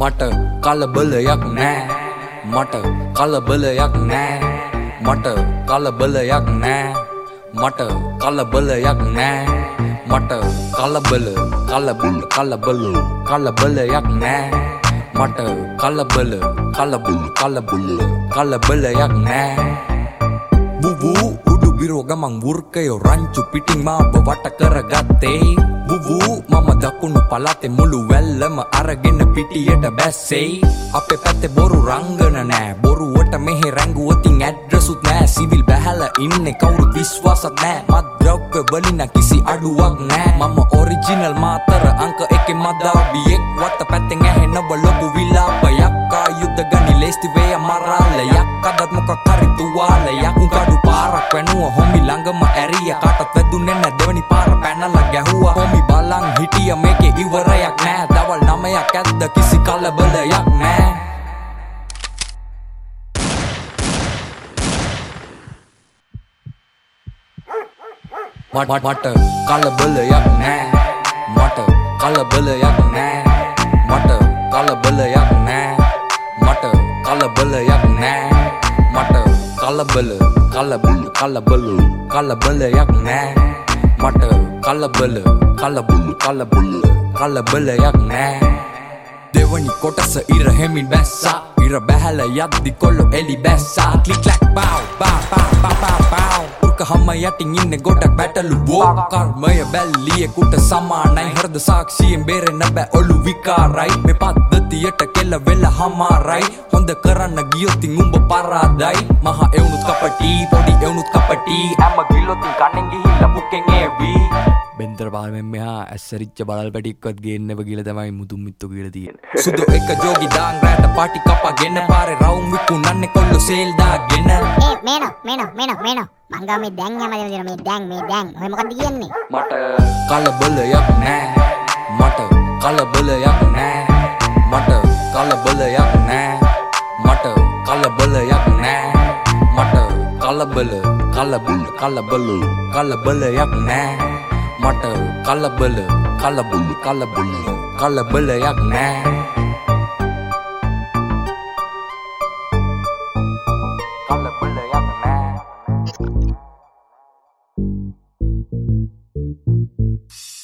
මට කලබලයක් නෑ මට කලබලයක් නෑ මට කලබලයක් නෑ මට කලබලයක් නෑ මට කලබලයක් නෑ මට කලබලයක් නෑ වූ උඩු බිරෝ ගමන් වෘකයෝ රංචු පිටින් මාව වට කරගත්තේ වූ මම දකුණු පළාතේ මුළු වැල්ලම අරගෙන පිටියට බැස්සේ අපේ පැත්තේ බොරු රංගන නෑ බොරුවට මෙහෙ රැංගුවොතින් ඇඩ්‍රස් උත් නෑ සිවිල් බැහැලා ඉන්නේ කවුරුත් විශ්වාසත් නෑ මත්ද්‍රව්‍ය වලින් කිසි අඩුවක් නෑ මම ඔරිජිනල් මාතර අංක 1 මදාවියෙක් වත පැත්තෙන් ඇහෙන ලොකු විලාපයක් ආයුධ ගනි ලේස්ති වේ අමරාලයක් අදත් මොකක් හරි තුවාලයක් උන් කඩු පාරක් වෙනුව හොමි ළඟම ඇරිය කාටත් වැදුන්නේ නැ දෙවනි පාර පැනලා ගැහුවා හොමි බලන් හිටිය මේකේ ඉවරයක් නෑ දවල් 9ක් ඇද්ද කිසි කලබලයක් නෑ මට කලබලයක් නෑ මට කලබලයක් නෑ මට කලබලයක් නෑ මට කලබලයක් නෑ මට කලබලයක් නෑ මට කලබලයක් නෑ දෙවනි කොටස ඉර හෙමින් බැස්සා ඉර බැහැලා යද්දි කොල්ලෝ එලි බැස්සා ක්ලික් ක්ලැක් බාව් බාව් හම යටින් ඉන්නේ ගොඩක් බැටළුවෝ කර්මය බැල්ලියෙකුට සමානයි හෘද සාක්ෂියෙන් බේරෙන්න බෑ ඔලු විකාරයි මේ පද්ධතියට කෙල වෙලා හමාරයි හොඳ කරන්න ගියොත් උඹ පරාදයි මහ එවුනුත් කපටි පොඩි එවුනුත් කපටි හැම ගිලොතින් කණෙන් ගිහිල්ලා පුකෙන් ඒවි බෙන්තර පාරෙන් මෙහා ඇස්සරිච්ච බලල් පැටික්වත් ගේන්නව කියලා තමයි මුතුන් මිත්තෝ කියලා තියෙන්නේ සුදු එක ජෝගි දාන් රැට පාටි කපගෙන පාරේ රවුම් විකුණන්නේ කොල්ලෝ සේල් දාගෙන මේනෝ මංගා මේ දැන් යම දෙන මේ දැන් ඔය මොකක්ද කියන්නේ මට කලබලයක් නෑ මට කලබලයක් නෑ මට කලබලයක් නෑ මට කලබලයක් නෑ මට කලබලයක් නෑ මට කලබලයක් නෑ Thank you.